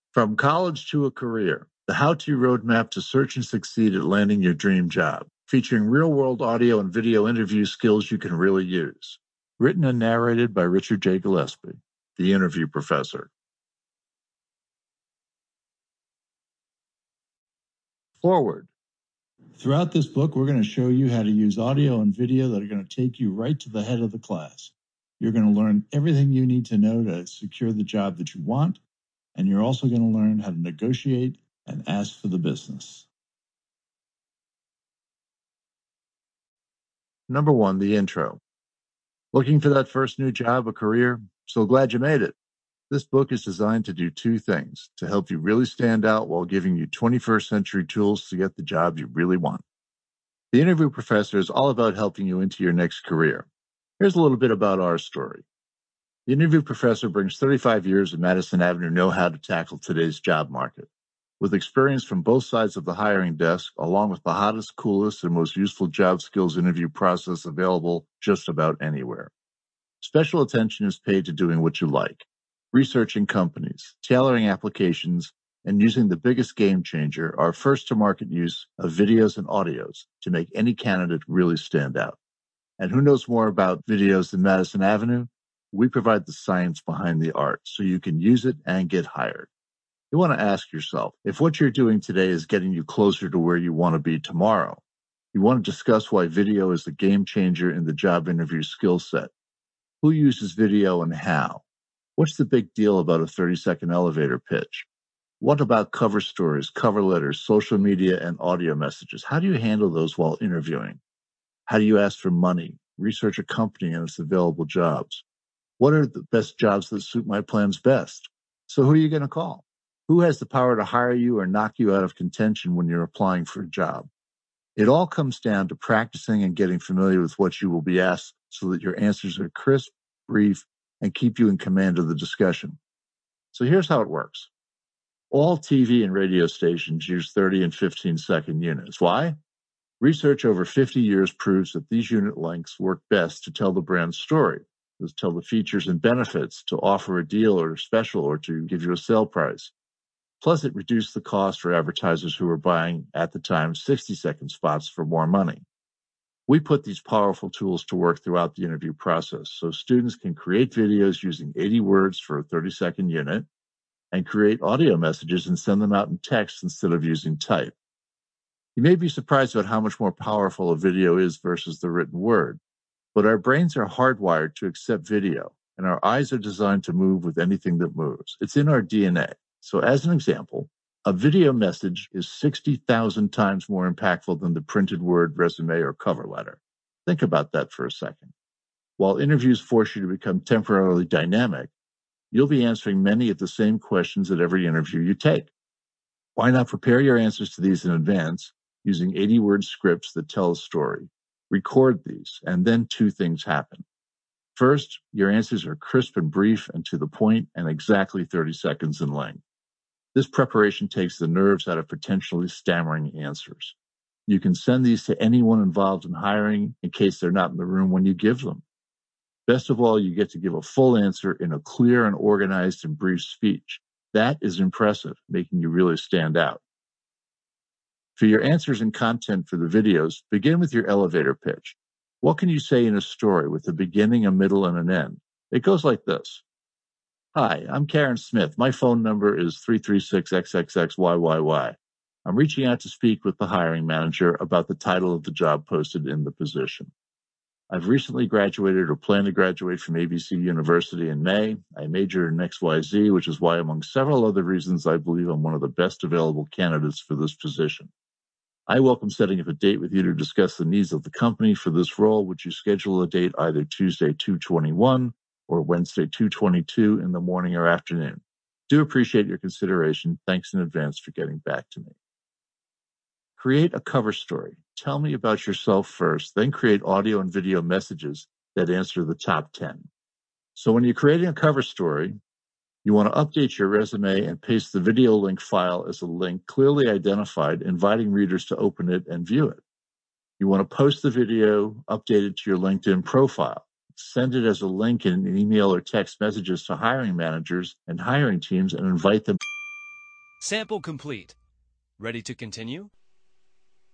From college to a career, the how-to roadmap to search and succeed at landing your dream job, featuring real-world audio and video interview skills you can really use. Written and narrated by Richard J. Gillespie, the interview professor. Forward. Throughout this book, we're going to show you how to use audio and video that are going to take you right to the head of the class. You're going to learn everything you need to know to secure the job that you want, and you're also going to learn how to negotiate and ask for the business. Number 1, the intro. Looking for that first new job or career? So glad you made it. This book is designed to do 2 things, to help you really stand out while giving you 21st century tools to get the job you really want. The Interview Professor is all about helping you into your next career. Here's a little bit about our story. The Interview Professor brings 35 years of Madison Avenue know-how to tackle today's job market. With experience from both sides of the hiring desk, along with the hottest, coolest, and most useful job skills interview process available just about anywhere. Special attention is paid to doing what you like, researching companies, tailoring applications, and using the biggest game changer, our first-to-market use of videos and audios to make any candidate really stand out. And who knows more about videos than Madison Avenue? We provide the science behind the art so you can use it and get hired. You want to ask yourself, if what you're doing today is getting you closer to where you want to be tomorrow, you want to discuss why video is the game changer in the job interview skill set. Who uses video and how? What's the big deal about a 30-second elevator pitch? What about cover stories, cover letters, social media, and audio messages? How do you handle those while interviewing? How do you ask for money, research a company and its available jobs? What are the best jobs that suit my plans best? So who are you going to call? Who has the power to hire you or knock you out of contention when you're applying for a job? It all comes down to practicing and getting familiar with what you will be asked so that your answers are crisp, brief, and keep you in command of the discussion. So here's how it works. All TV and radio stations use 30 and 15-second units. Why? Research over 50 years proves that these unit lengths work best to tell the brand's story, to tell the features and benefits, to offer a deal or a special, or to give you a sale price. Plus, it reduced the cost for advertisers who were buying, at the time, 60-second spots for more money. We put these powerful tools to work throughout the interview process so students can create videos using 80 words for a 30-second unit and create audio messages and send them out in text instead of using type. You may be surprised about how much more powerful a video is versus the written word, but our brains are hardwired to accept video, and our eyes are designed to move with anything that moves. It's in our DNA. So as an example, a video message is 60,000 times more impactful than the printed word, resume, or cover letter. Think about that for a second. While interviews force you to become temporarily dynamic, you'll be answering many of the same questions at every interview you take. Why not prepare your answers to these in advance using 80-word scripts that tell a story? Record these, and then 2 things happen. First, your answers are crisp and brief and to the point and exactly 30 seconds in length. This preparation takes the nerves out of potentially stammering answers. You can send these to anyone involved in hiring in case they're not in the room when you give them. Best of all, you get to give a full answer in a clear and organized and brief speech. That is impressive, making you really stand out. For your answers and content for the videos, begin with your elevator pitch. What can you say in a story with a beginning, a middle, and an end? It goes like this. Hi, I'm Karen Smith. My phone number is 336XXXYYY. I'm reaching out to speak with the hiring manager about the title of the job posted in the position. I've recently graduated or plan to graduate from ABC University in May. I majored in XYZ, which is why, among several other reasons, I believe I'm one of the best available candidates for this position. I welcome setting up a date with you to discuss the needs of the company for this role. Would you schedule a date either Tuesday 2/21 or Wednesday 2/22 in the morning or afternoon? Do appreciate your consideration. Thanks in advance for getting back to me. Create a cover story. Tell me about yourself first, then create audio and video messages that answer the top 10. So when you're creating a cover story, you want to update your resume and paste the video link file as a link clearly identified, inviting readers to open it and view it. You want to post the video, update it to your LinkedIn profile. Send it as a link in email or text messages to hiring managers and hiring teams and invite them. Sample complete. Ready to continue?